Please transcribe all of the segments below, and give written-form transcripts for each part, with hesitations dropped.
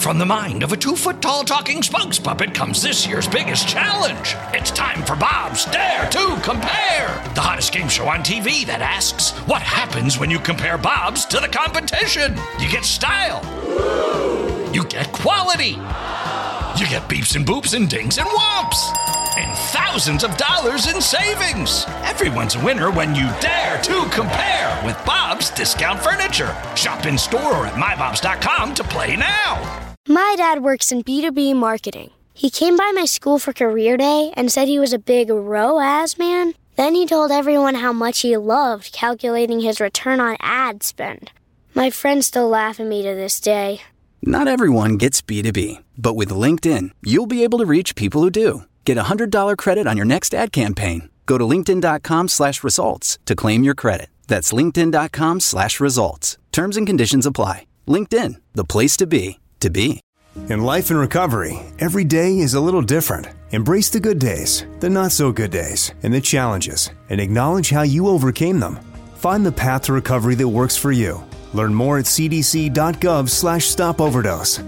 From the mind of a 2-foot-tall talking spokes puppet comes this year's biggest challenge. It's time for Bob's Dare to Compare, the hottest game show on TV that asks, what happens when you compare Bob's to the competition? You get style. You get quality. You get beeps and boops and dings and whomps. And thousands of dollars in savings. Everyone's a winner when you dare to compare with Bob's Discount Furniture. Shop in store or at mybobs.com to play now. My dad works in B2B marketing. He came by my school for career day and said he was a big ROAS man. Then he told everyone how much he loved calculating his return on ad spend. My friends still laugh at me to this day. Not everyone gets B2B, but with LinkedIn, you'll be able to reach people who do. Get a $100 credit on your next ad campaign. Go to linkedin.com/results to claim your credit. That's linkedin.com/results. Terms and conditions apply. LinkedIn, the place to be, to be. In life and recovery, every day is a little different. Embrace the good days, the not so good days, and the challenges, and acknowledge how you overcame them. Find the path to recovery that works for you. Learn more at cdc.gov/stopoverdose.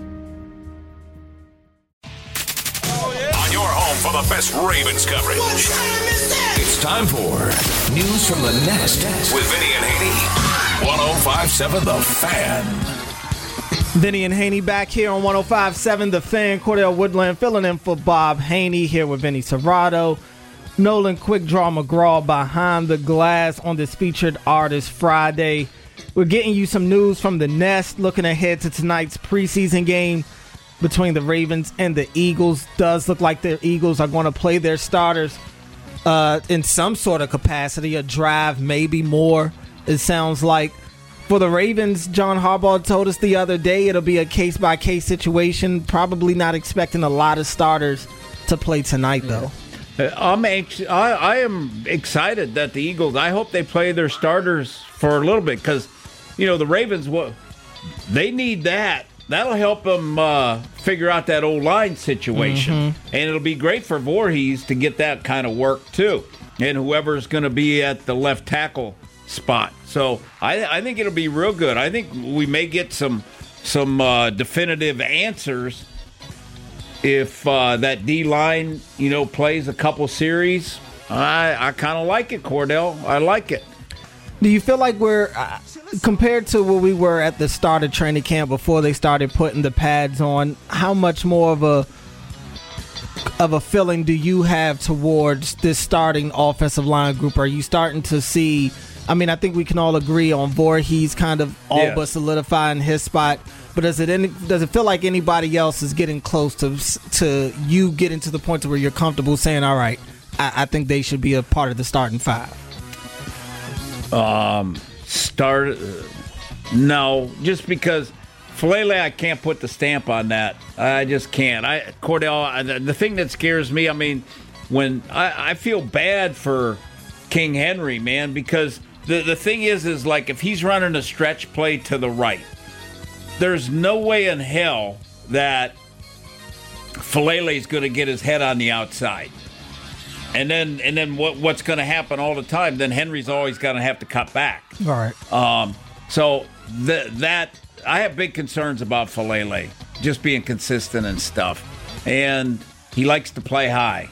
On your home for the best Ravens coverage. What time is that? It's time for News from the Nest with Vinny and Haney. 105.7 The Fan. Vinny and Haney back here on 105.7 The Fan. Cordell Woodland filling in for Bob Haney here with Vinny Serrato. Nolan Quick Draw McGraw behind the glass on this Featured Artist Friday. We're getting you some news from the Nest, looking ahead to tonight's preseason game between the Ravens and the Eagles. Does look like the Eagles are going to play their starters in some sort of capacity, a drive, maybe more, it sounds like. For the Ravens, John Harbaugh told us the other day it'll be a case-by-case situation, probably not expecting a lot of starters to play tonight, though. I am excited that the Eagles, I hope they play their starters for a little bit because, you know, the Ravens, they need that. That'll help them figure out that O-line situation. Mm-hmm. And it'll be great for Voorhees to get that kind of work, too. And whoever's going to be at the left tackle spot. So I think it'll be real good. I think we may get some definitive answers if that D-line, plays a couple series. I kind of like it, Cordell. I like it. Do you feel like we're, compared to where we were at the start of training camp before they started putting the pads on, how much more of a feeling do you have towards this starting offensive line group? Are you starting to see, I think we can all agree on Voorhees kind of all but solidifying his spot, but does it feel like anybody else is getting close to you getting to the point to where you're comfortable saying, all right, I think they should be a part of the starting five? No, just because Falele, I can't put the stamp on that. I just can't. Cordell, the thing that scares me, when I feel bad for King Henry, man, because the thing is like if he's running a stretch play to the right, there's no way in hell that Falele's going to get his head on the outside. And then what's going to happen all the time? Then Henry's always going to have to cut back. All right. So that I have big concerns about Falele just being consistent and stuff, and he likes to play high.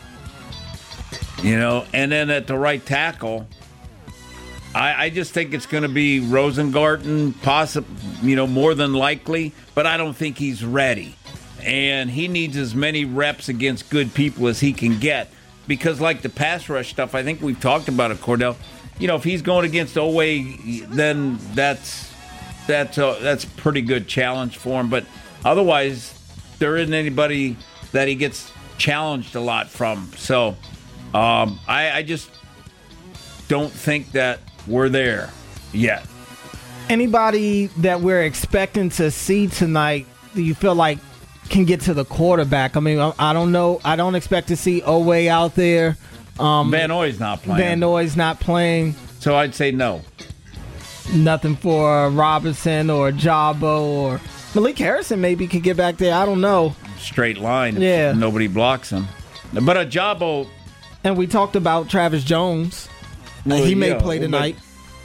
And then at the right tackle, I just think it's going to be Rosengarten, more than likely, but I don't think he's ready, and he needs as many reps against good people as he can get. Because like the pass rush stuff, I think we've talked about it, Cordell. If he's going against Oweh, then that's a pretty good challenge for him. But otherwise, there isn't anybody that he gets challenged a lot from. So I just don't think that we're there yet. Anybody that we're expecting to see tonight, do you feel like can get to the quarterback? I don't know. I don't expect to see Oweh out there. Van Noy's not playing. So I'd say no. Nothing for Robinson or Jabo or Malik Harrison maybe could get back there. I don't know. Straight line if nobody blocks him. But a Jabo. And we talked about Travis Jones. He may play tonight.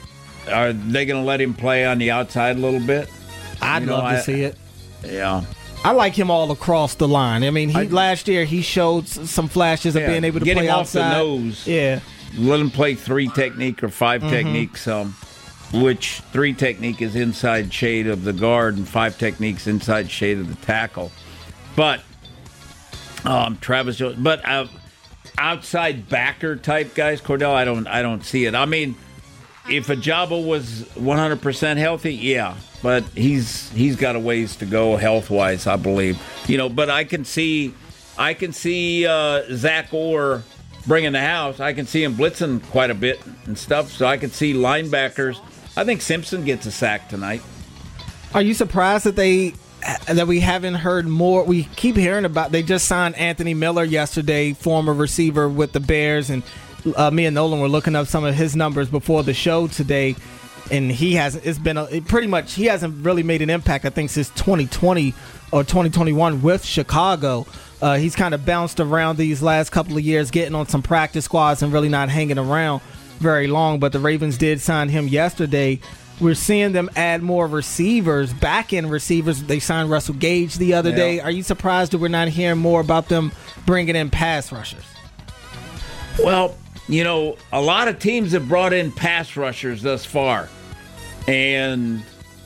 Are they going to let him play on the outside a little bit? I'd love to see it. Yeah. I like him all across the line. I mean, last year he showed some flashes of being able to play outside. Get him off the nose. Yeah. Let him play 3 technique or 5 techniques, which 3 technique is inside shade of the guard and 5 techniques inside shade of the tackle. But Travis Jones, but outside backer type guys, Cordell, I don't see it. I mean, if Ajabo was 100% healthy, yeah, but he's got a ways to go health wise, I believe. But I can see Zach Orr bringing the house. I can see him blitzing quite a bit and stuff. So I can see linebackers. I think Simpson gets a sack tonight. Are you surprised that we haven't heard more? We keep hearing about. They just signed Anthony Miller yesterday, former receiver with the Bears, and me and Nolan were looking up some of his numbers before the show today, and he hasn't really made an impact, I think, since 2020 or 2021 with Chicago. He's kind of bounced around these last couple of years, getting on some practice squads and really not hanging around very long, but the Ravens did sign him yesterday. We're seeing them add more receivers, back-end receivers. They signed Russell Gage the other day. Are you surprised that we're not hearing more about them bringing in pass rushers? Well, a lot of teams have brought in pass rushers thus far, and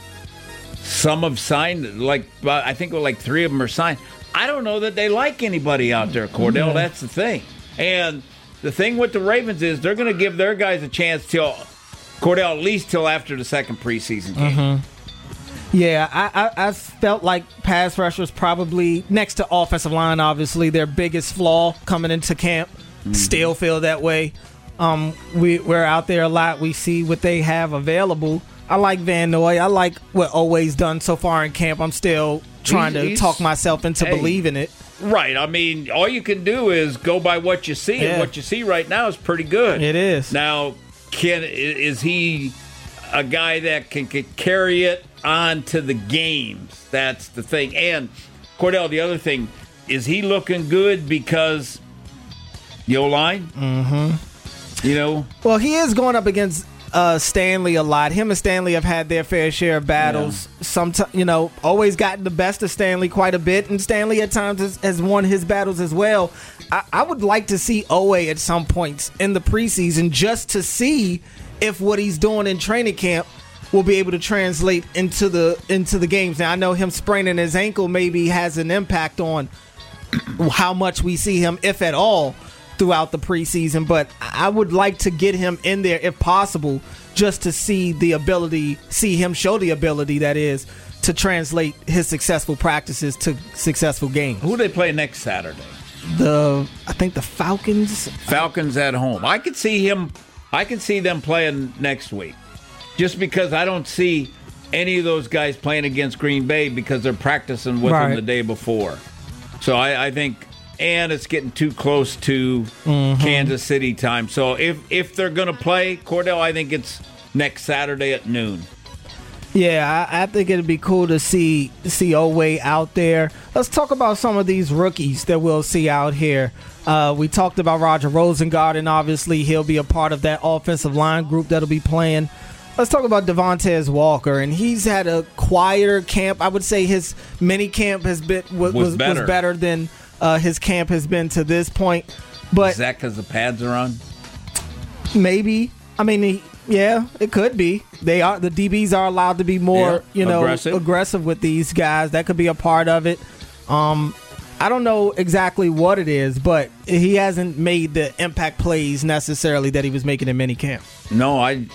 some have signed, I think 3 of them are signed. I don't know that they like anybody out there, Cordell. Mm-hmm. That's the thing. And the thing with the Ravens is they're going to give their guys a chance till, Cordell, at least till after the second preseason game. Mm-hmm. Yeah, I felt like pass rushers probably, next to offensive line, obviously, their biggest flaw coming into camp. Mm-hmm. Still feel that way. We're out there a lot. We see what they have available. I like Van Noy. I like what Oweh's done so far in camp. I'm still trying to talk myself into believing it. Right. I mean, all you can do is go by what you see, and what you see right now is pretty good. It is. Now, is he a guy that can carry it on to the games? That's the thing. And, Cordell, the other thing, is he looking good because the O-line? Mm-hmm. Well, he is going up against Stanley a lot. Him and Stanley have had their fair share of battles. Yeah. Sometimes, always gotten the best of Stanley quite a bit, and Stanley at times has won his battles as well. I would like to see Oweh at some points in the preseason just to see if what he's doing in training camp will be able to translate into the games. Now, I know him spraining his ankle maybe has an impact on how much we see him, if at all, throughout the preseason, but I would like to get him in there if possible, just to see him show the ability that is to translate his successful practices to successful games. Who do they play next Saturday? I think the Falcons. Falcons at home. I could see them playing next week, just because I don't see any of those guys playing against Green Bay because they're practicing with them the day before. So I think. And it's getting too close to Kansas City time. So if they're going to play, Cordell, I think it's next Saturday at noon. Yeah, I think it'd be cool to see Oweh out there. Let's talk about some of these rookies that we'll see out here. We talked about Roger Rosengarten. Obviously, he'll be a part of that offensive line group that'll be playing. Let's talk about Devontae Walker, and he's had a quieter camp. I would say his mini camp was better than his camp has been to this point. But is that because the pads are on? Maybe. I mean, it could be. The DBs are allowed to be more, aggressive with these guys. That could be a part of it. I don't know exactly what it is, but he hasn't made the impact plays necessarily that he was making in minicamp. No,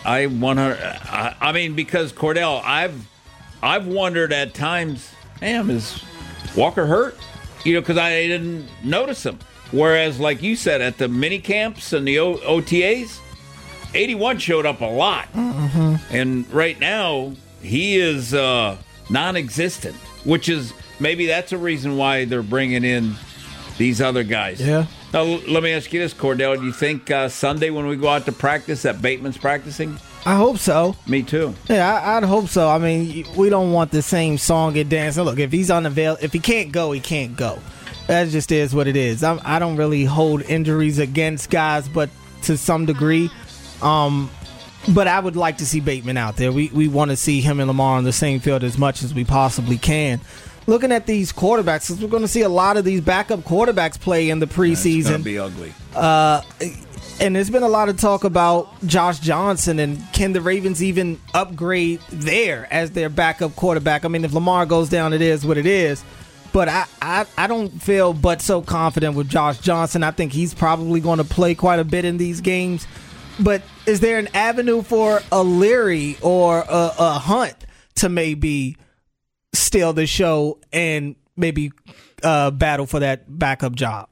I mean, because Cordell, I've wondered at times, damn, is Walker hurt? Because I didn't notice him. Whereas, like you said, at the mini camps and the OTAs, 81 showed up a lot. Mm-hmm. And right now, he is non-existent, which is maybe that's a reason why they're bringing in these other guys. Yeah. Now, let me ask you this, Cordell. Do you think Sunday when we go out to practice that Bateman's practicing? I hope so. Me too. Yeah, I'd hope so. I mean, we don't want the same song and dance. Look, if he's unavailable, if he can't go, he can't go. That just is what it is. I don't really hold injuries against guys, but to some degree. But I would like to see Bateman out there. We want to see him and Lamar on the same field as much as we possibly can. looking at these quarterbacks, because we're going to see a lot of these backup quarterbacks play in the preseason. It's going to be ugly. And there's been a lot of talk about Josh Johnson, and can the Ravens even upgrade there as their backup quarterback? I mean, if Lamar goes down, it is what it is. But I don't feel but so confident with Josh Johnson. I think he's probably going to play quite a bit in these games. But is there an avenue for a Leary or a Hunt to maybe steal the show and maybe battle for that backup job?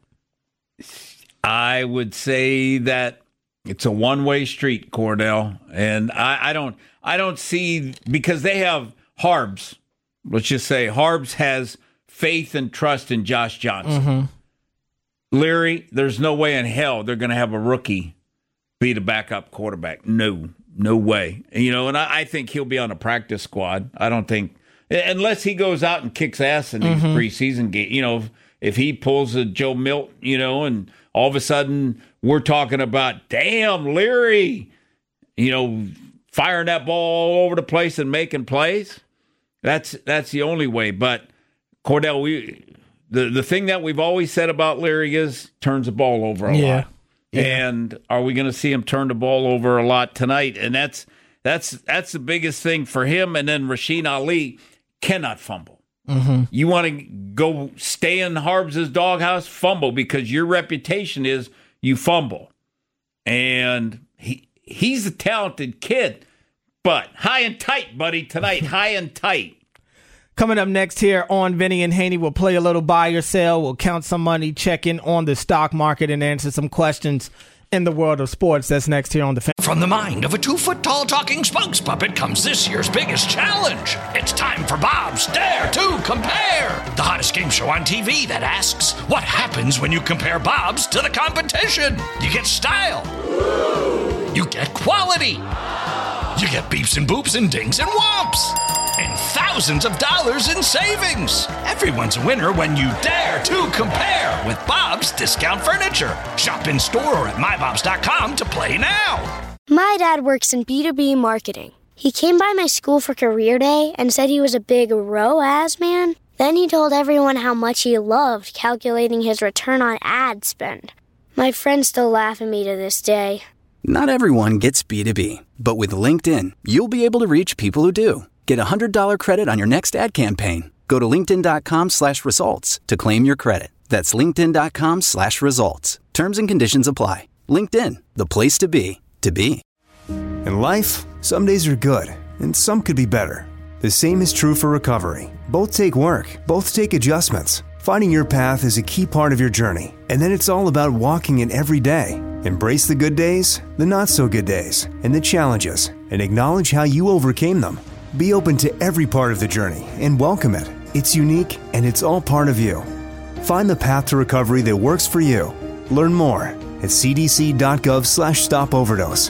I would say that it's a one-way street, Cordell, and I don't see, because they have Harbs. Let's just say Harbs has faith and trust in Josh Johnson. Mm-hmm. Leary, there's no way in hell they're going to have a rookie be the backup quarterback. No way. And I think he'll be on a practice squad. I don't think, unless he goes out and kicks ass in these preseason games. If he pulls a Joe Milt, and all of a sudden we're talking about, damn, Leary, firing that ball all over the place and making plays. That's the only way. But Cordell, the thing that we've always said about Leary is turns the ball over a lot. Yeah. And are we going to see him turn the ball over a lot tonight? And that's the biggest thing for him. And then Rasheen Ali cannot fumble. Mm-hmm. You want to go stay in Harbs' doghouse, fumble, because your reputation is you fumble. And he's a talented kid, but high and tight, buddy, tonight, high and tight. Coming up next here on Vinny and Haney, we'll play a little buy or sell. We'll count some money, check in on the stock market, and answer some questions in the world of sports. That's next here on the Fan. From the mind of a 2-foot-tall talking spokes puppet comes this year's biggest challenge. It's time for Bob's Dare to Compare, the hottest game show on TV that asks, what happens when you compare Bob's to the competition? You get style. You get quality. You get beeps and boops and dings and whomps. And thousands of dollars in savings. Everyone's a winner when you dare to compare with Bob's Discount Furniture. Shop in store or at mybobs.com to play now. My dad works in B2B marketing. He came by my school for career day and said he was a big ROAS man. Then he told everyone how much he loved calculating his return on ad spend. My friends still laugh at me to this day. Not everyone gets B2B, but with LinkedIn, you'll be able to reach people who do. Get a $100 credit on your next ad campaign. Go to linkedin.com/results to claim your credit. That's linkedin.com/results. Terms and conditions apply. LinkedIn, the place to be, to be. In life, some days are good, and some could be better. The same is true for recovery. Both take work, both take adjustments. Finding your path is a key part of your journey, and then it's all about walking it every day. Embrace the good days, the not-so-good days, and the challenges, and acknowledge how you overcame them. Be open to every part of the journey and welcome it. It's unique, and it's all part of you. Find the path to recovery that works for you. Learn more at cdc.gov/stopoverdose.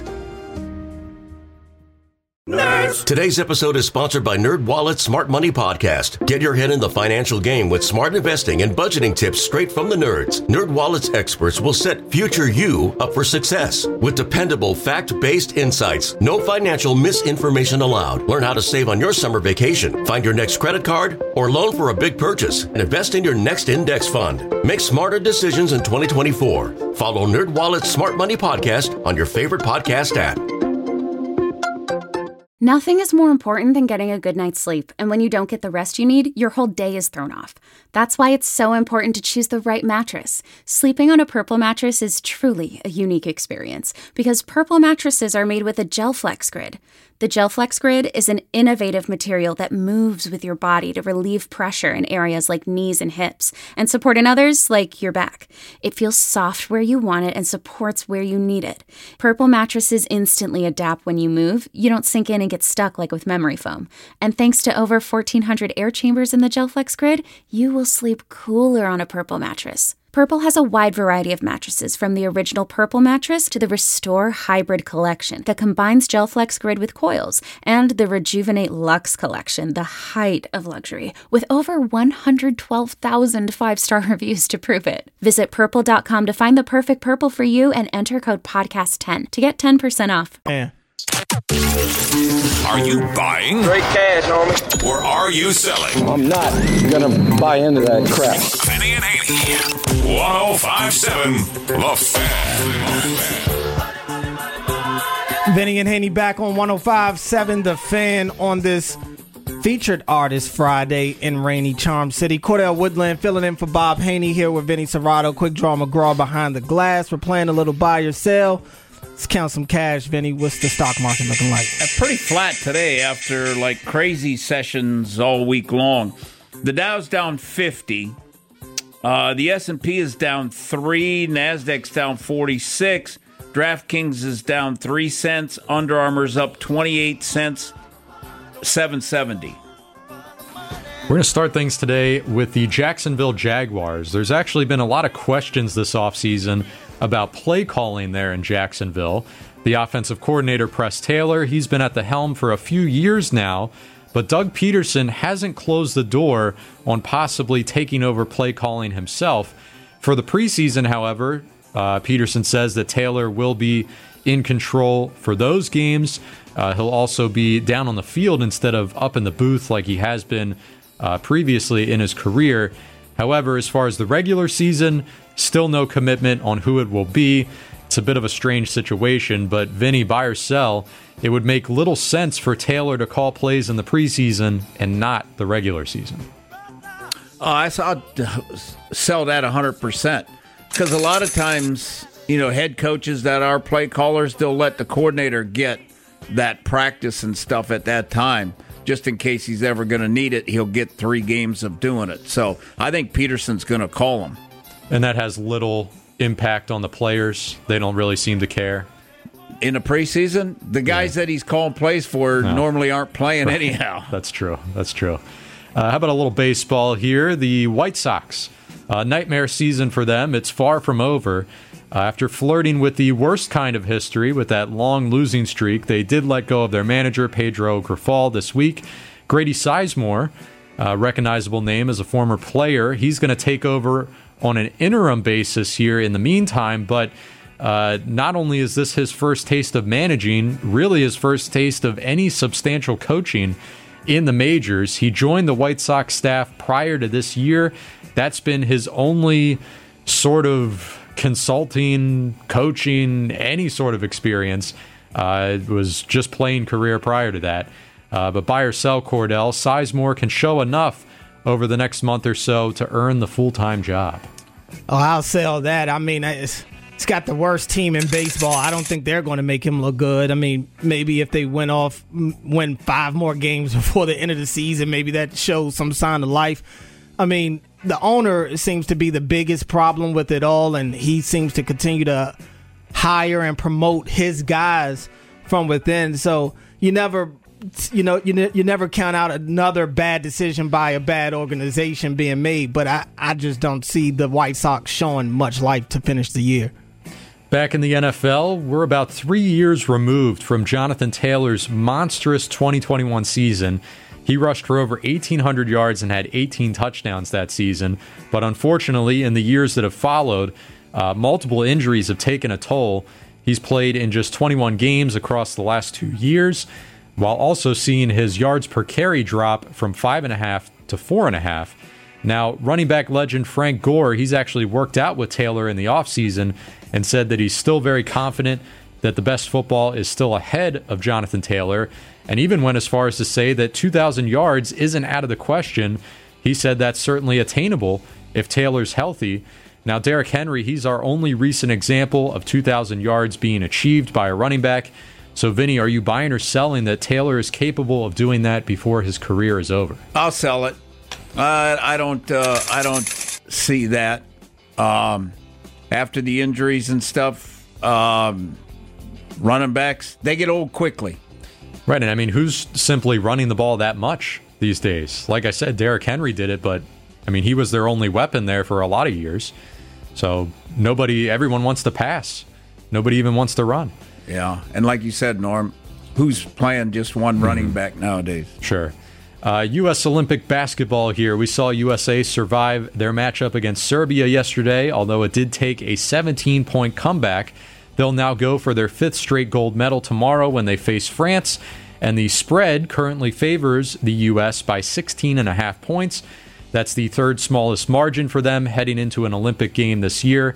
Nerds! Today's episode is sponsored by NerdWallet's Smart Money Podcast. Get your head in the financial game with smart investing and budgeting tips straight from the nerds. NerdWallet's experts will set future you up for success with dependable, fact-based insights. No financial misinformation allowed. Learn how to save on your summer vacation, find your next credit card, or loan for a big purchase, and invest in your next index fund. Make smarter decisions in 2024. Follow NerdWallet's Smart Money Podcast on your favorite podcast app. Nothing is more important than getting a good night's sleep, and when you don't get the rest you need, your whole day is thrown off. That's why it's so important to choose the right mattress. Sleeping on a Purple mattress is truly a unique experience, because Purple mattresses are made with a GelFlex Grid. The GelFlex Grid is an innovative material that moves with your body to relieve pressure in areas like knees and hips, and support in others like your back. It feels soft where you want it and supports where you need it. Purple mattresses instantly adapt when you move. You don't sink in and get stuck like with memory foam. And thanks to over 1,400 air chambers in the GelFlex Grid, you will sleep cooler on a Purple mattress. Purple has a wide variety of mattresses, from the original Purple mattress to the Restore Hybrid collection that combines GelFlex Grid with coils, and the Rejuvenate Luxe collection, the height of luxury, with over 112,000 five-star reviews to prove it. Visit Purple.com to find the perfect Purple for you and enter code podcast10 to get 10% off. Yeah. Are you buying? Straight cash, homie. Or are you selling? I'm not gonna buy into that crap. Vinny and Haney. 105.7 The Fan. Vinny and Haney back on 105.7 The Fan on this Featured Artist Friday in rainy Charm City. Cordell Woodland filling in for Bob Haney here with Vinny Serrato. Quick Draw McGraw behind the glass. We're playing a little buy or sell. Let's count some cash, Vinny. What's the stock market looking like? Pretty flat today after like crazy sessions all week long. The Dow's down 50. The S&P is down 3. NASDAQ's down 46. DraftKings is down 3 cents. Under Armour's up 28 cents. 770. We're going to start things today with the Jacksonville Jaguars. There's actually been a lot of questions this offseason about play calling there in Jacksonville. The offensive coordinator, Press Taylor, he's been at the helm for a few years now, but Doug Peterson hasn't closed the door on possibly taking over play calling himself. For the preseason, however, Peterson says that Taylor will be in control for those games. He'll also be down on the field instead of up in the booth like he has been previously in his career. However, as far as the regular season, still no commitment on who it will be. It's a bit of a strange situation, but Vinny, buy or sell, it would make little sense for Taylor to call plays in the preseason and not the regular season. I saw sell that 100% because a lot of times, head coaches that are play callers, they'll let the coordinator get that practice and stuff at that time. Just in case he's ever going to need it, he'll get 3 games of doing it. So I think Peterson's going to call him. And that has little impact on the players. They don't really seem to care. In the preseason, the guys that he's calling plays for normally aren't playing anyhow. That's true. How about a little baseball here? The White Sox. Nightmare season for them. It's far from over. After flirting with the worst kind of history with that long losing streak, they did let go of their manager, Pedro Grifol, this week. Grady Sizemore, recognizable name as a former player, he's going to take over on an interim basis here in the meantime, but not only is this his first taste of managing, really his first taste of any substantial coaching in the majors. He joined the White Sox staff prior to this year. That's been his only sort of consulting, coaching, any sort of experience. It was just playing career prior to that. But buy or sell, Cordell, Sizemore can show enough over the next month or so to earn the full-time job. Oh, I'll sell that. I mean, it's got the worst team in baseball. I don't think they're going to make him look good. I mean, maybe if they win 5 more games before the end of the season, maybe that shows some sign of life. I mean, the owner seems to be the biggest problem with it all, and he seems to continue to hire and promote his guys from within. So you never count out another bad decision by a bad organization being made. But I just don't see the White Sox showing much life to finish the year. Back in the NFL, we're about 3 years removed from Jonathan Taylor's monstrous 2021 season. He rushed for over 1,800 yards and had 18 touchdowns that season. But unfortunately, in the years that have followed, multiple injuries have taken a toll. He's played in just 21 games across the last 2 years, while also seeing his yards per carry drop from 5.5 to 4.5. Now, running back legend Frank Gore, he's actually worked out with Taylor in the offseason and said that he's still very confident that the best football is still ahead of Jonathan Taylor, and even went as far as to say that 2,000 yards isn't out of the question. He said that's certainly attainable if Taylor's healthy. Now, Derrick Henry, he's our only recent example of 2,000 yards being achieved by a running back. So, Vinny, are you buying or selling that Taylor is capable of doing that before his career is over? I'll sell it. I don't see that. After the injuries and stuff, running backs, they get old quickly. Right, and I mean, who's simply running the ball that much these days? Like I said, Derrick Henry did it, but, I mean, he was their only weapon there for a lot of years. So everyone wants to pass. Nobody even wants to run. Yeah, and like you said, Norm, who's playing just one running back nowadays? Sure. U.S. Olympic basketball here. We saw USA survive their matchup against Serbia yesterday, although it did take a 17-point comeback They'll now go for their 5th straight gold medal tomorrow when they face France, and the spread currently favors the U.S. by 16.5 points. That's the 3rd smallest margin for them heading into an Olympic game this year.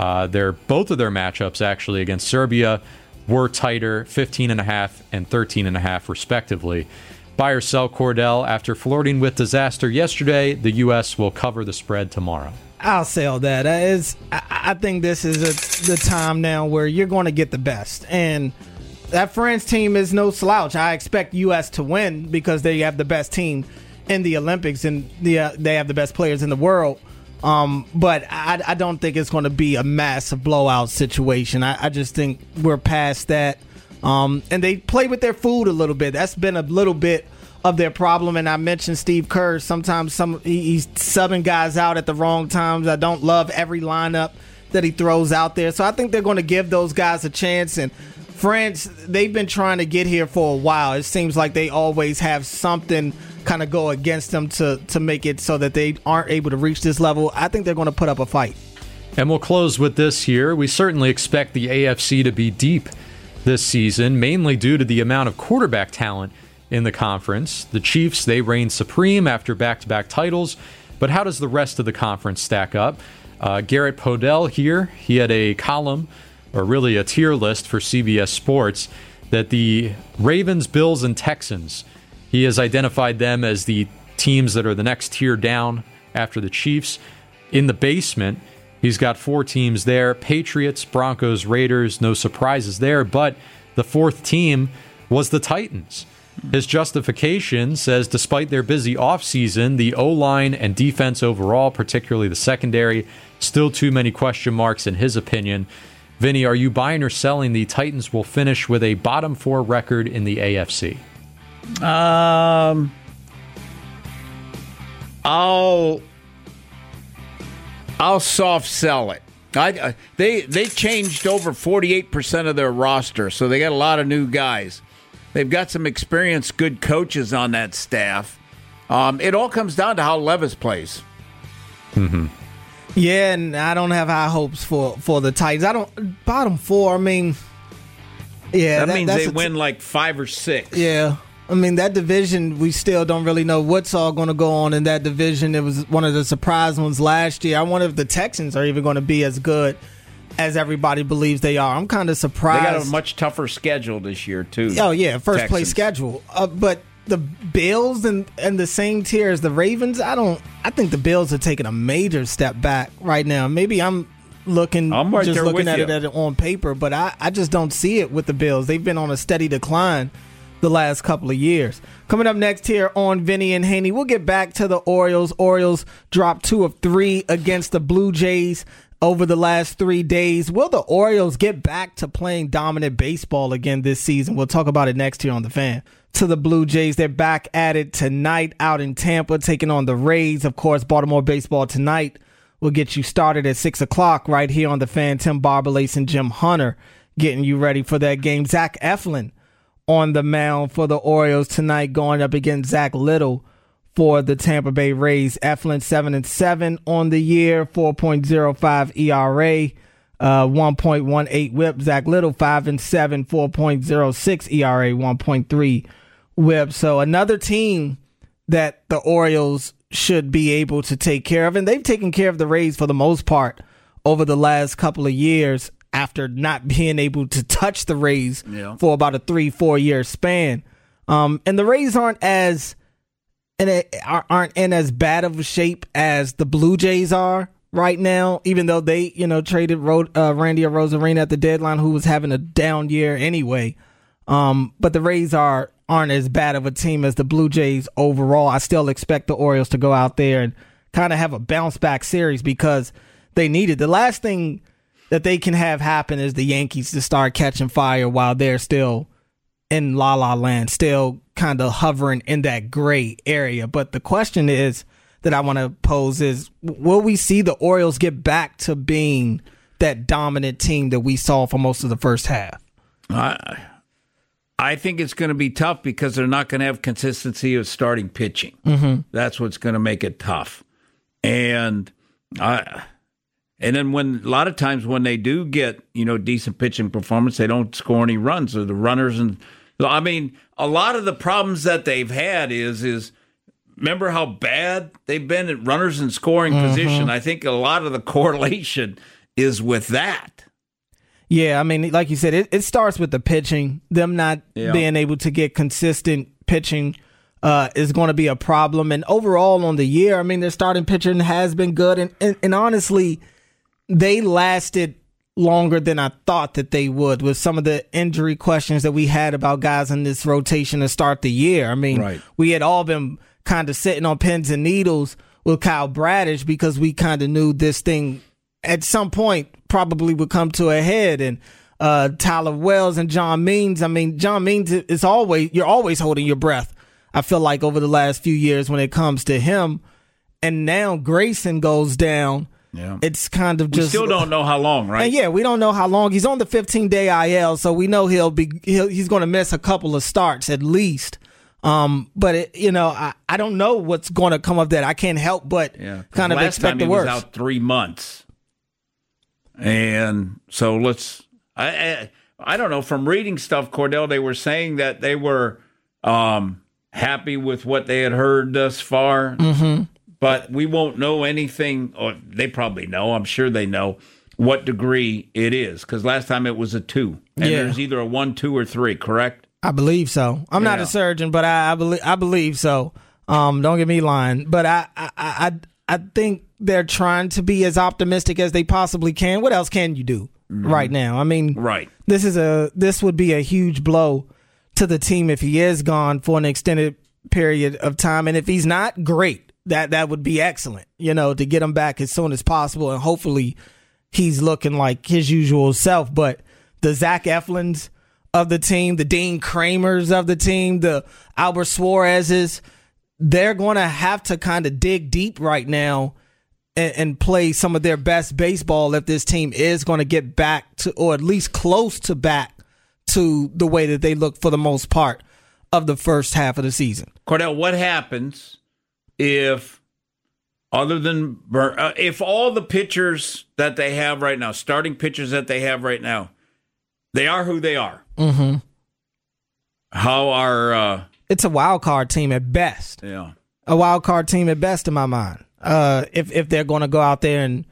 Both of their matchups, actually, against Serbia were tighter, 15.5 and 13.5, respectively. Buy or sell, Cordell. After flirting with disaster yesterday, the U.S. will cover the spread tomorrow. I'll sell that. I think this is the time now where you're going to get the best. And that France team is no slouch. I expect U.S. to win because they have the best team in the Olympics and they have the best players in the world. But I don't think it's going to be a massive blowout situation. I just think we're past that. And they play with their food a little bit. That's been a little bit of their problem. And I mentioned Steve Kerr. Sometimes he's subbing guys out at the wrong times. I don't love every lineup that he throws out there. So I think they're going to give those guys a chance. And France, they've been trying to get here for a while. It seems like they always have something kind of go against them to make it so that they aren't able to reach this level. I think they're going to put up a fight. And we'll close with this here. We certainly expect the AFC to be deep this season, mainly due to the amount of quarterback talent in the conference. The Chiefs, they reign supreme after back-to-back titles, but how does the rest of the conference stack up? Garrett Podell here, he had a column, or really a tier list for CBS Sports, that the Ravens, Bills, and Texans, he has identified them as the teams that are the next tier down after the Chiefs. In the basement, he's got 4 teams there: Patriots, Broncos, Raiders, no surprises there, but the 4th team was the Titans. His justification says despite their busy offseason, the O-line and defense overall, particularly the secondary, still too many question marks in his opinion. Vinny, are you buying or selling the Titans will finish with a bottom 4 record in the AFC? I'll soft sell it. They changed over 48% of their roster, so they got a lot of new guys. They've got some experienced, good coaches on that staff. It all comes down to how Levis plays. Mm-hmm. Yeah, and I don't have high hopes for the Titans. Bottom 4. I mean, yeah, that means they win like 5 or 6. Yeah. I mean, that division, we still don't really know what's all going to go on in that division. It was one of the surprise ones last year. I wonder if the Texans are even going to be as good as everybody believes they are. I'm kind of surprised. They got a much tougher schedule this year, too. Oh, yeah, first place schedule. But the Bills and the same tier as the Ravens, I think the Bills are taking a major step back right now. Maybe I'm looking at it on paper, but I just don't see it with the Bills. They've been on a steady decline the last couple of years. Coming up next here on Vinny and Haney, we'll get back to the Orioles. Orioles dropped 2 of 3 against the Blue Jays over the last 3 days. Will the Orioles get back to playing dominant baseball again this season? We'll talk about it next here on The Fan. To the Blue Jays, they're back at it tonight out in Tampa, taking on the Rays. Of course, Baltimore baseball tonight will get you started at 6 o'clock right here on The Fan. Tim Barbalace and Jim Hunter getting you ready for that game. Zach Eflin on the mound for the Orioles tonight, going up against Zach Little for the Tampa Bay Rays. Eflin 7-7 on the year, 4.05 ERA, 1.18 WHIP. Zach Little 5-7, 4.06 ERA, 1.3 WHIP. So another team that the Orioles should be able to take care of, and they've taken care of the Rays for the most part over the last couple of years, after not being able to touch the Rays for about a 3-4 year span. And the Rays aren't in as bad of a shape as the Blue Jays are right now, even though they, traded Randy Arozarena at the deadline, who was having a down year anyway. But the Rays aren't as bad of a team as the Blue Jays overall. I still expect the Orioles to go out there and kind of have a bounce back series because they need it. The last thing that they can have happen is the Yankees to start catching fire while they're still in La La Land, still kind of hovering in that gray area. But the question is that I want to pose is, will we see the Orioles get back to being that dominant team that we saw for most of the first half? I think it's going to be tough because they're not going to have consistency of starting pitching. Mm-hmm. That's what's going to make it tough. And And then a lot of times when they do get, decent pitching performance, they don't score any runs, or the runners. And I mean, a lot of the problems that they've had is remember how bad they've been at runners in scoring position? I think a lot of the correlation is with that. Yeah, I mean, like you said, it starts with the pitching. Them not being able to get consistent pitching is going to be a problem. And overall on the year, I mean, their starting pitching has been good. And honestly, they lasted longer than I thought that they would with some of the injury questions that we had about guys in this rotation to start the year. I mean, we had all been kind of sitting on pins and needles with Kyle Bradish because we kind of knew this thing at some point probably would come to a head. And Tyler Wells and John Means, I mean, John Means is you're always holding your breath, I feel like, over the last few years when it comes to him. And now Grayson goes down. Yeah. It's kind of just... We still don't know how long, right? And we don't know how long. He's on the 15-day IL, so we know he's going to miss a couple of starts at least. But I don't know what's going to come of that. I can't help but kind of expect the worst. Last time he was out 3 months. And so I don't know, from reading stuff, Cordell, they were saying that they were happy with what they had heard thus far. Mm-hmm. But we won't know anything, or they probably know, I'm sure they know, what degree it is. Because last time it was a 2. And there's either a 1, 2, or 3, correct? I believe so. I'm not a surgeon, but I believe so. Don't get me lying. But I think they're trying to be as optimistic as they possibly can. What else can you do right now? I mean, this would be a huge blow to the team if he is gone for an extended period of time. And if he's not, great. That would be excellent, to get him back as soon as possible. And hopefully he's looking like his usual self. But the Zach Eflins of the team, the Dean Kramers of the team, the Albert Suarez's, they're going to have to kind of dig deep right now and play some of their best baseball if this team is going to get back to, or at least close to back to the way that they look for the most part of the first half of the season. Cordell, what happens if all the pitchers that they have right now, starting pitchers that they have right now, they are who they are? Mm-hmm. How are... It's a wild card team at best. Yeah. A wild card team at best in my mind. If they're going to go out there and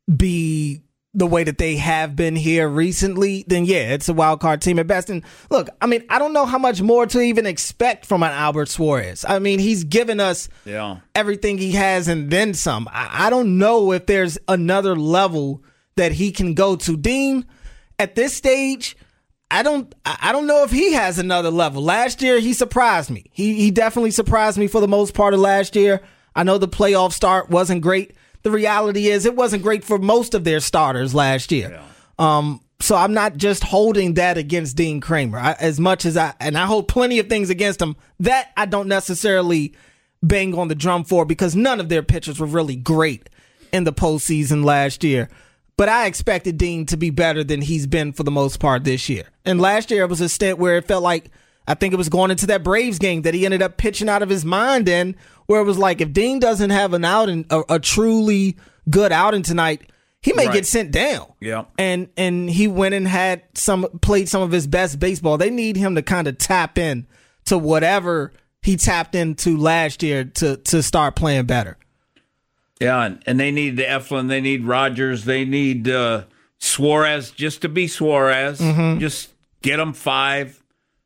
be the way that they have been here recently, then it's a wild card team at best. And look, I mean, I don't know how much more to even expect from an Albert Suarez. I mean, he's given us everything he has and then some. I don't know if there's another level that he can go to. Dean, at this stage, I don't know if he has another level. Last year, he surprised me. He definitely surprised me for the most part of last year. I know the playoff start wasn't great. The reality is it wasn't great for most of their starters last year. Yeah. So I'm not just holding that against Dean Kramer. As much as I hold plenty of things against him, that I don't necessarily bang on the drum for, because none of their pitchers were really great in the postseason last year. But I expected Dean to be better than he's been for the most part this year. And last year it was a stint where it felt like, I think it was going into that Braves game that he ended up pitching out of his mind in, where it was like, if Dean doesn't have an outing, a truly good outing tonight, he may get sent down. Yeah. And he went and played some of his best baseball. They need him to kind of tap in to whatever he tapped into last year to start playing better. Yeah, and they need Eflin, they need Rogers, they need Suarez just to be Suarez. Mm-hmm. Just get them 5.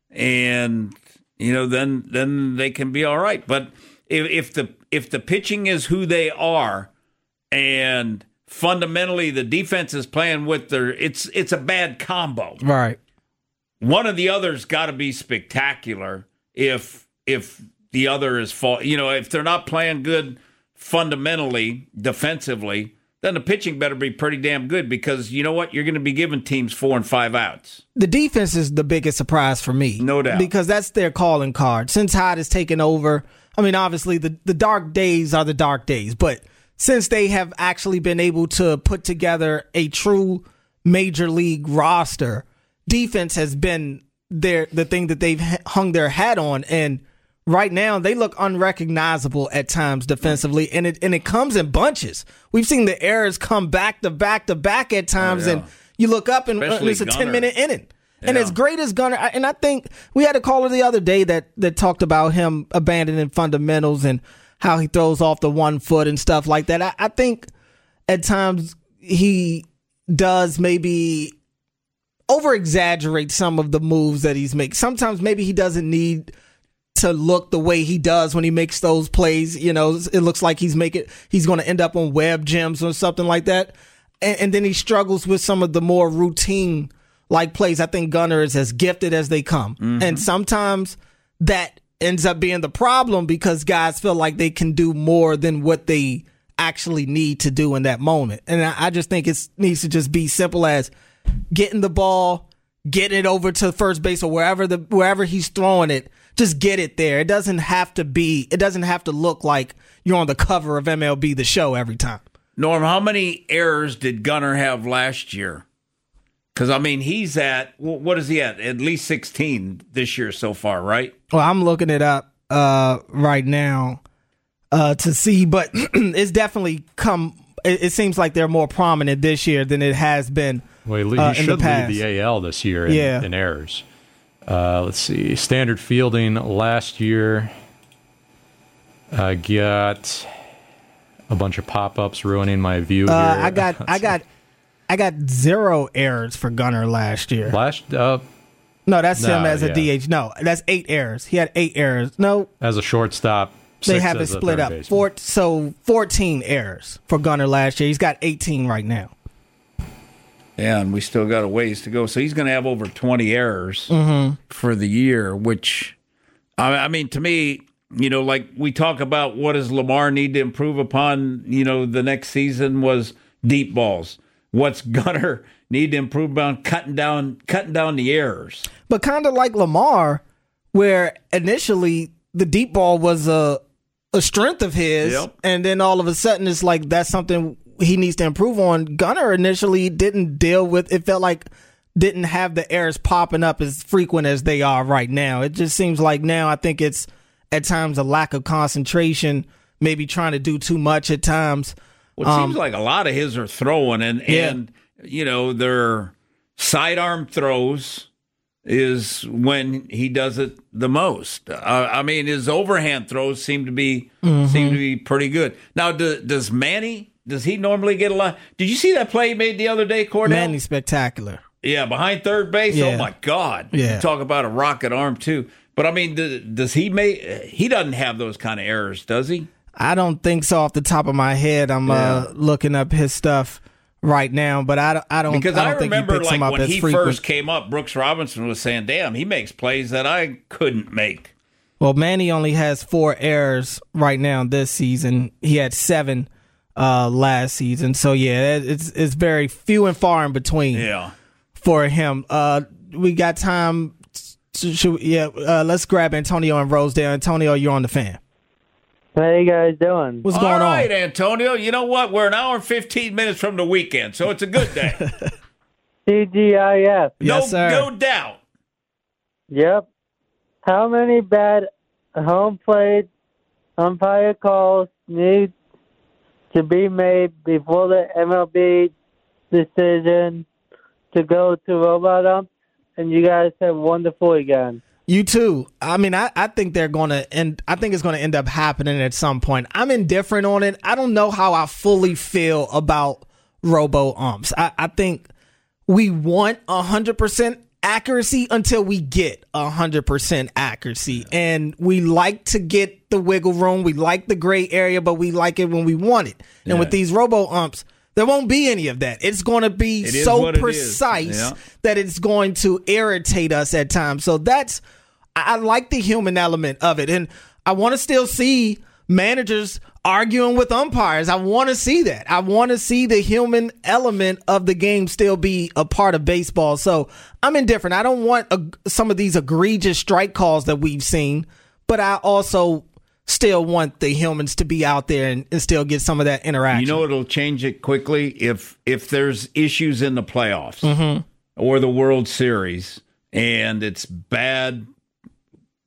And then they can be all right. But if the pitching is who they are, and fundamentally the defense is playing with it's a bad combo. Right. One of the other's got to be spectacular. If the other is if they're not playing good fundamentally, defensively, then the pitching better be pretty damn good, because you know what? You're going to be giving teams 4 and 5 outs. The defense is the biggest surprise for me. No doubt. Because that's their calling card. Since Hyde has taken over, I mean, obviously the dark days are the dark days, but since they have actually been able to put together a true major league roster, defense has been the thing that they've hung their hat on. And right now they look unrecognizable at times defensively, and it comes in bunches. We've seen the errors come back to back to back at times, and you look up and it's a 10-minute inning. And as great as Gunnar, and I think we had a caller the other day that talked about him abandoning fundamentals and how he throws off the 1 foot and stuff like that. I think at times he does maybe over-exaggerate some of the moves that he's making. Sometimes maybe he doesn't need to look the way he does when he makes those plays. You know, it looks like he's going to end up on web gems or something like that. And then he struggles with some of the more routine like plays. I think Gunnar is as gifted as they come. Mm-hmm. And sometimes that ends up being the problem because guys feel like they can do more than what they actually need to do in that moment. And I just think it needs to just be simple as getting the ball, getting it over to first base or wherever he's throwing it. Just get it there. It doesn't have to look like you're on the cover of MLB The Show every time. Norm, how many errors did Gunnar have last year? Because, I mean, he's at, what is he at? At least 16 this year so far, right? Well, I'm looking it up right now to see, but it's definitely it seems like they're more prominent this year than it has been he should lead the AL this year in errors. Let's see. Standard fielding last year got a bunch of pop-ups ruining my view here. I got 0 errors for Gunnar last year. No, that's him as a DH. No, that's 8 errors. He had 8 errors. No, as a shortstop. They have it split up. 14 errors for Gunnar last year. He's got 18 right now. Yeah, and we still got a ways to go. So he's going to have over 20 errors for the year, which, I mean, to me, you know, like we talk about what does Lamar need to improve upon, you know, the next season was deep balls. What's Gunnar need to improve on? Cutting down the errors. But kind of like Lamar, where initially the deep ball was a strength of his, and then all of a sudden it's like that's something he needs to improve on. Gunnar initially didn't deal with it, felt like didn't have the errors popping up as frequent as they are right now. It just seems like now I think it's at times a lack of concentration, maybe trying to do too much at times. Well, it seems like a lot of his are throwing, and you know, their sidearm throws is when he does it the most. I mean, his overhand throws seem to be pretty good. Now, does Manny? Does he normally get a lot? Did you see that play he made the other day, Cordell? Manny's spectacular. Yeah, behind third base. Yeah. Oh my God! Yeah. You talk about a rocket arm too. But I mean, does he make? He doesn't have those kind of errors, does he? I don't think so off the top of my head. I'm looking up his stuff right now, but I don't because I don't remember think he like when he first came up, Brooks Robinson was saying, "Damn, he makes plays that I couldn't make." Well, Manny only has 4 errors right now this season. He had 7 last season, so yeah, it's very few and far in between. Yeah, for him. We got time. Let's grab Antonio in Rosedale. Antonio, you're on the Fan. How you guys doing? What's going on? All right, Antonio. You know what? We're an hour and 15 minutes from the weekend, so it's a good day. TGIF. Yes, sir. No doubt. Yep. How many bad home plate umpire calls need to be made before the MLB decision to go to robot umps? And you guys have a wonderful weekend. You too. I mean, I think they're going to end. I think it's going to end up happening at some point. I'm indifferent on it. I don't know how I fully feel about robo umps. I think we want 100% accuracy until we get 100% accuracy, and we like to get the wiggle room. We like the gray area, but we like it when we want it. And with these robo umps, there won't be any of that. It's going to be so precise that it's going to irritate us at times. So I like the human element of it. And I want to still see managers arguing with umpires. I want to see that. I want to see the human element of the game still be a part of baseball. So I'm indifferent. I don't want some of these egregious strike calls that we've seen, but I also still want the humans to be out there and still get some of that interaction. You know it'll change it quickly if there's issues in the playoffs or the World Series and it's bad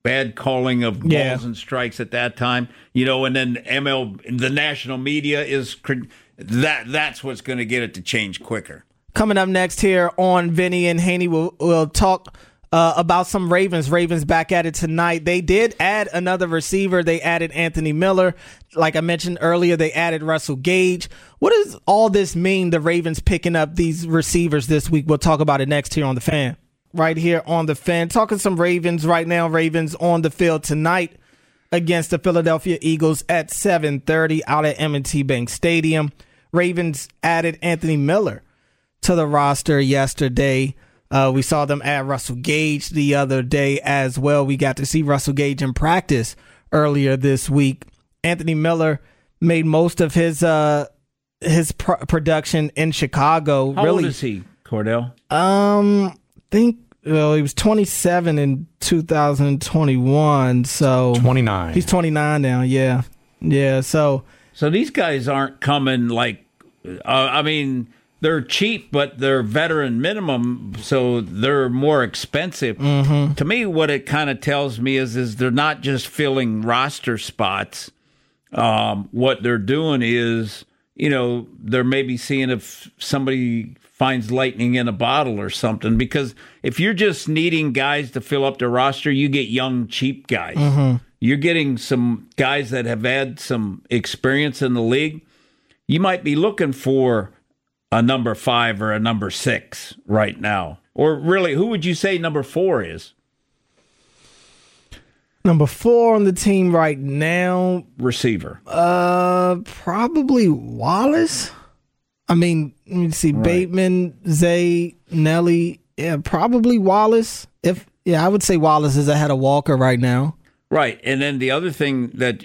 bad calling of balls and strikes at that time. And then the national media is that's what's going to get it to change quicker. Coming up next here on Vinny and Haney, we'll talk about some Ravens. Ravens back at it tonight. They did add another receiver. They added Anthony Miller. Like I mentioned earlier, they added Russell Gage. What does all this mean, the Ravens picking up these receivers this week? We'll talk about it next here on The Fan. Right here on The Fan. Talking some Ravens right now. Ravens on the field tonight against the Philadelphia Eagles at 7:30 out at M&T Bank Stadium. Ravens added Anthony Miller to the roster yesterday. We saw them add Russell Gage the other day as well. We got to see Russell Gage in practice earlier this week. Anthony Miller made most of his production in Chicago. How old is he, Cordell? He was 27 in 2021, so 29. He's 29 now. Yeah. So these guys aren't coming like. They're cheap, but they're veteran minimum, so they're more expensive. Mm-hmm. To me, what it kind of tells me is they're not just filling roster spots. What they're doing is, they're maybe seeing if somebody finds lightning in a bottle or something. Because if you're just needing guys to fill up the roster, you get young, cheap guys. Mm-hmm. You're getting some guys that have had some experience in the league. You might be looking for a number 5 or a number 6 right now. Or really, who would you say number 4 is? Number 4 on the team right now. Receiver. Probably Wallace. Let me see. Right. Bateman, Zay, Nelly. Yeah, probably Wallace. I would say Wallace is ahead of Walker right now. Right. And then the other thing that,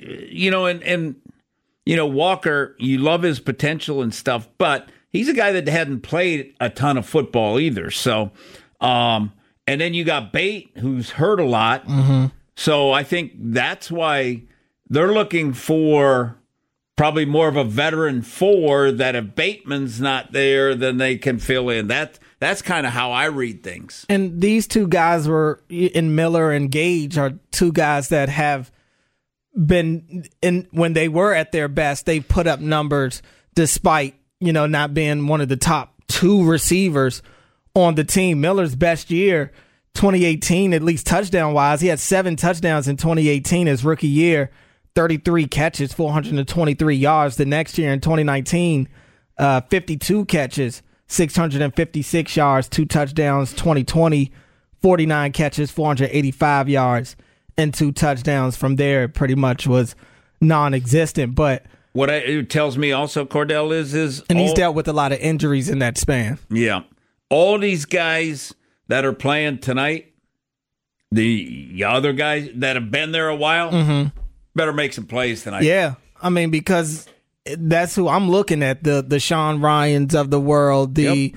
Walker, you love his potential and stuff, but he's a guy that hadn't played a ton of football either. So, and then you got Bate, who's hurt a lot. Mm-hmm. So I think that's why they're looking for probably more of a veteran 4 that if Bateman's not there, then they can fill in. That's kind of how I read things. And these two guys were in Miller and Gage are two guys that have been in when they were at their best. They put up numbers despite not being one of the top 2 receivers on the team. Miller's best year, 2018, at least touchdown-wise. He had 7 touchdowns in 2018, his rookie year, 33 catches, 423 yards. The next year in 2019, 52 catches, 656 yards, 2 touchdowns. 2020, 49 catches, 485 yards, and 2 touchdowns. From there, it pretty much was non-existent, but what it tells me also, Cordell, is he's dealt with a lot of injuries in that span. Yeah. All these guys that are playing tonight, the other guys that have been there a while, mm-hmm. better make some plays tonight. Yeah. Because that's who I'm looking at, the Sean Ryans of the world, the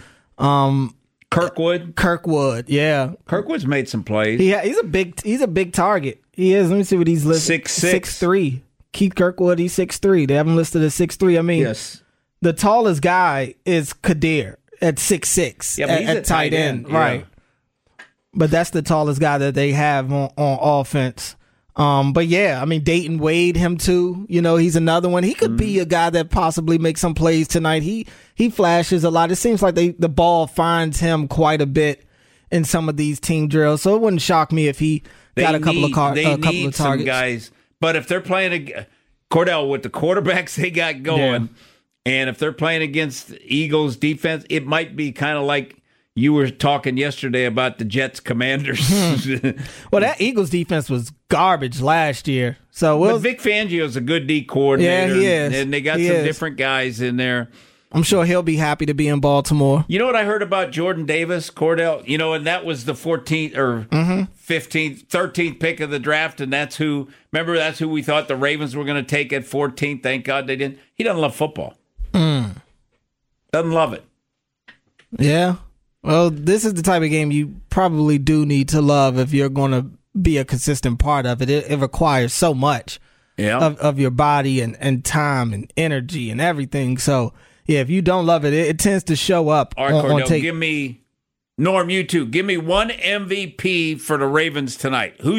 Kirkwood, yeah. Kirkwood's made some plays. He's a big target. He is. Let me see what he's listed. 6'3". Keith Kirkwood, he's 6'3". They have him listed as 6'3". Yes. The tallest guy is Kadir at 6'6". Yeah, but he's at tight end. Yeah. Right. But that's the tallest guy that they have on offense. But yeah, Dayton Wade, him too. He's another one. He could be a guy that possibly makes some plays tonight. He flashes a lot. It seems like the ball finds him quite a bit in some of these team drills. So it wouldn't shock me if he got a couple of targets. Some guys. But if they're playing Cordell with the quarterbacks they got going, and if they're playing against Eagles defense, it might be kind of like you were talking yesterday about the Jets Commanders. Well, that Eagles defense was garbage last year. But Vic Fangio's a good D coordinator. Yeah, he is. And they got some different guys in there. I'm sure he'll be happy to be in Baltimore. You know what I heard about Jordan Davis, Cordell? And that was the 14th or 15th, 13th pick of the draft, and that's who we thought the Ravens were going to take at 14th. Thank God they didn't. He doesn't love football. Doesn't love it. Yeah. Well, this is the type of game you probably do need to love if you're going to be a consistent part of it. It requires so much of your body and time and energy and everything. So, yeah, if you don't love it, it tends to show up. All right, Cordell, give me, Norm, you too. Give me one MVP for the Ravens tonight.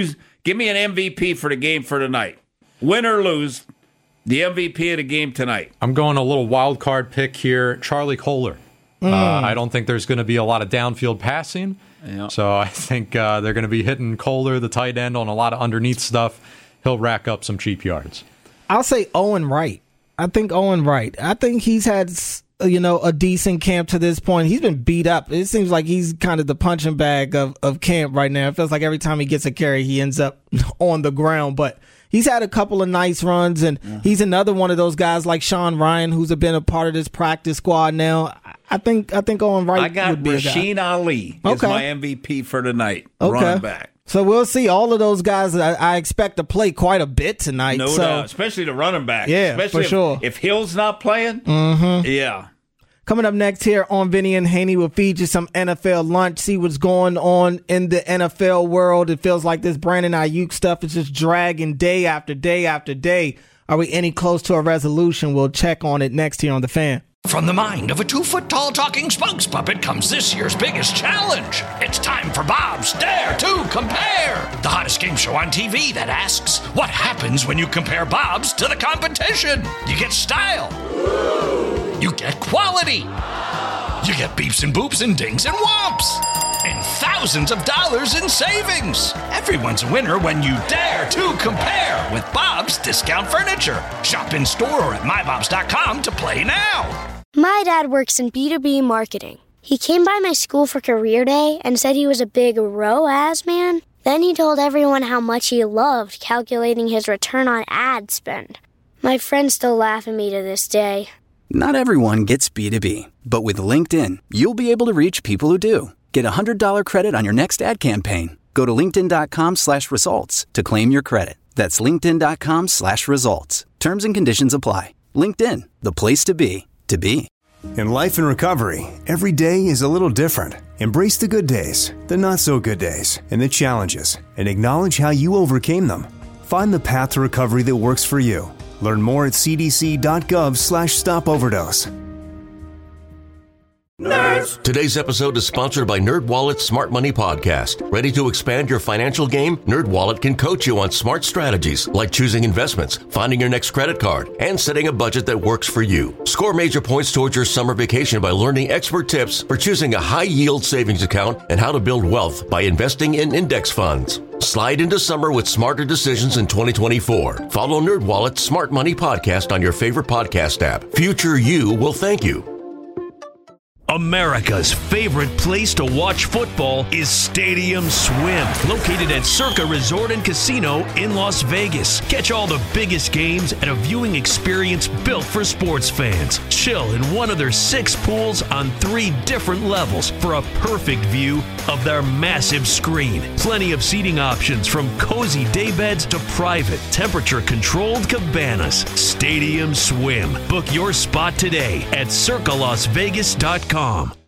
Give me an MVP for the game for tonight. Win or lose, the MVP of the game tonight. I'm going a little wild card pick here. Charlie Kohler. I don't think there's going to be a lot of downfield passing. Yeah. So I think they're going to be hitting Kohler, the tight end, on a lot of underneath stuff. He'll rack up some cheap yards. I'll say Owen Wright. I think Owen Wright. I think he's had, a decent camp to this point. He's been beat up. It seems like he's kind of the punching bag of camp right now. It feels like every time he gets a carry, he ends up on the ground. But he's had a couple of nice runs, and he's another one of those guys like Sean Ryan, who's been a part of this practice squad now. I think Owen Wright would be a guy. Rasheen Ali is my MVP for tonight. Running back. So we'll see all of those guys. I expect to play quite a bit tonight. No doubt, especially the running back. Yeah, especially for sure. If Hill's not playing, yeah. Coming up next here on Vinny and Haney, we'll feed you some NFL lunch, see what's going on in the NFL world. It feels like this Brandon Ayuk stuff is just dragging day after day after day. Are we any close to a resolution? We'll check on it next here on The Fan. From the mind of a 2-foot-tall talking spokes puppet comes this year's biggest challenge. It's time for Bob's Dare to Compare, the hottest game show on TV that asks, what happens when you compare Bob's to the competition? You get style. You get quality. You get beeps and boops and dings and whomps. And thousands of dollars in savings. Everyone's a winner when you dare to compare with Bob's Discount Furniture. Shop in store or at mybobs.com to play now. My dad works in B2B marketing. He came by my school for career day and said he was a big ROAS man. Then he told everyone how much he loved calculating his return on ad spend. My friends still laugh at me to this day. Not everyone gets B2B, but with LinkedIn, you'll be able to reach people who do. Get a $100 credit on your next ad campaign. Go to linkedin.com/results to claim your credit. That's linkedin.com/results. Terms and conditions apply. LinkedIn, the place to be, to be. In life and recovery, every day is a little different. Embrace the good days, the not so good days, and the challenges, and acknowledge how you overcame them. Find the path to recovery that works for you. Learn more at cdc.gov/stopoverdose. Nerds! Today's episode is sponsored by NerdWallet's Smart Money Podcast. Ready to expand your financial game? NerdWallet can coach you on smart strategies like choosing investments, finding your next credit card, and setting a budget that works for you. Score major points towards your summer vacation by learning expert tips for choosing a high-yield savings account and how to build wealth by investing in index funds. Slide into summer with smarter decisions in 2024. Follow NerdWallet's Smart Money Podcast on your favorite podcast app. Future you will thank you. America's favorite place to watch football is Stadium Swim, located at Circa Resort and Casino in Las Vegas. Catch all the biggest games at a viewing experience built for sports fans. Chill in one of their 6 pools on 3 different levels for a perfect view of their massive screen. Plenty of seating options from cozy daybeds to private, temperature-controlled cabanas. Stadium Swim. Book your spot today at circalasvegas.com.